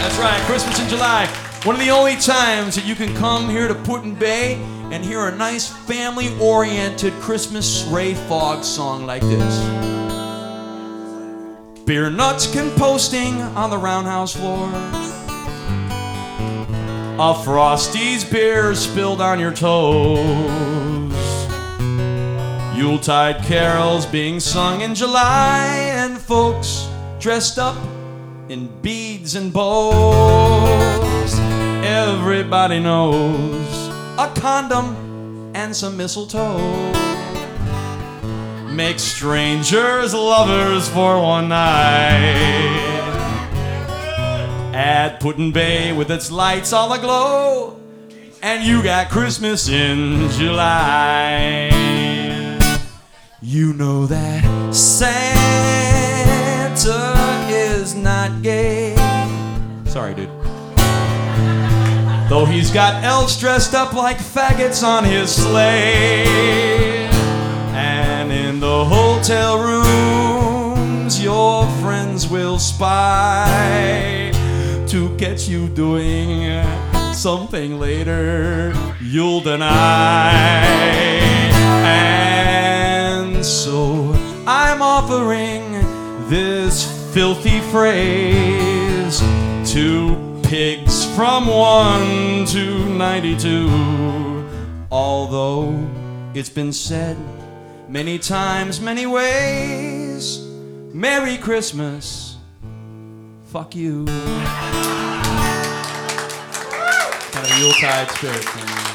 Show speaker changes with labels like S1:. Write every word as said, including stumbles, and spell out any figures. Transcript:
S1: That's right, Christmas in July. One of the only times that you can come here to Put-in-Bay and hear a nice family-oriented Christmas Ray Fogg song like this. Beer nuts composting on the roundhouse floor. A Frosty's beer spilled on your toes. Yuletide carols being sung in July, and folks dressed up in beads and bows. Everybody knows a condom and some mistletoe make strangers lovers for one night. At Put-in-Bay with its lights all aglow, and you got Christmas in July. You know that Santa is not gay. Sorry, dude. Though he's got elves dressed up like faggots on his sleigh. And in the hotel rooms your friends will spy to catch you doing something later you'll deny. And so I'm offering this filthy phrase to pigs from one to ninety-two. Although it's been said many times, many ways, Merry Christmas, fuck you. Kind of a Yuletide spirit.